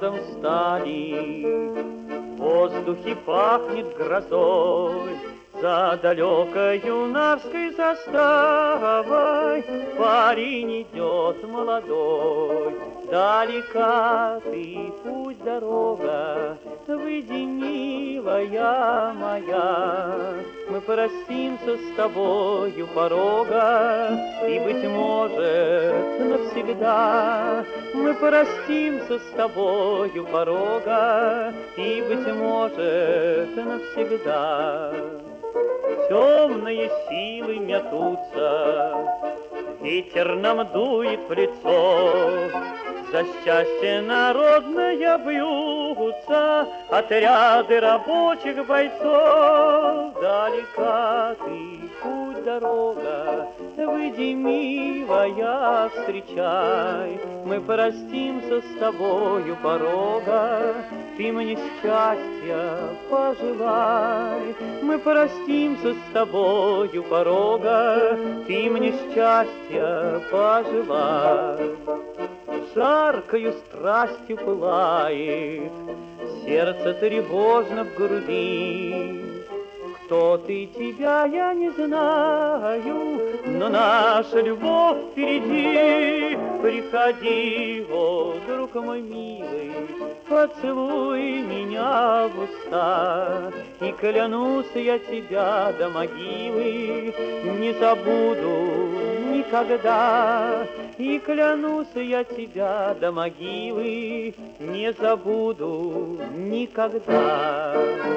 рядом стали. В воздухе пахнет грозой, за далекой юнарской заставой парень идет молодой. Далека ты, путь, дорога, выйди, милая моя. Мы простимся с тобою порога, и, быть может, навсегда. Мы простимся с тобою порога, и, быть может, навсегда. Темные силы метутся, ветер нам дует в лицо. За счастье народное бьются отряды рабочих бойцов. Далека ты, путь, дорога, выйди, милая, встречай. Мы простимся с тобою порога, ты мне счастья пожелай. Мы простимся с тобою порога, ты мне счастья пожелай. Жаркою страстью пылает сердце тревожно в груди. Кто ты, тебя я не знаю, но наша любовь впереди. Приходи, о, друг мой милый, поцелуй меня в уста, и клянусь я тебя до могилы не забуду никогда. И клянусь я тебя до могилы не забуду никогда.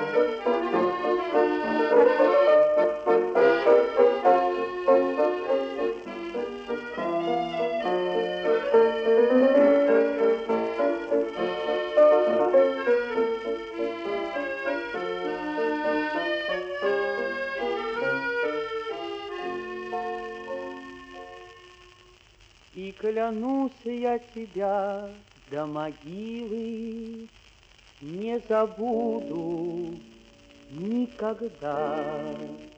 И клянусь я тебя до могилы не забуду никогда.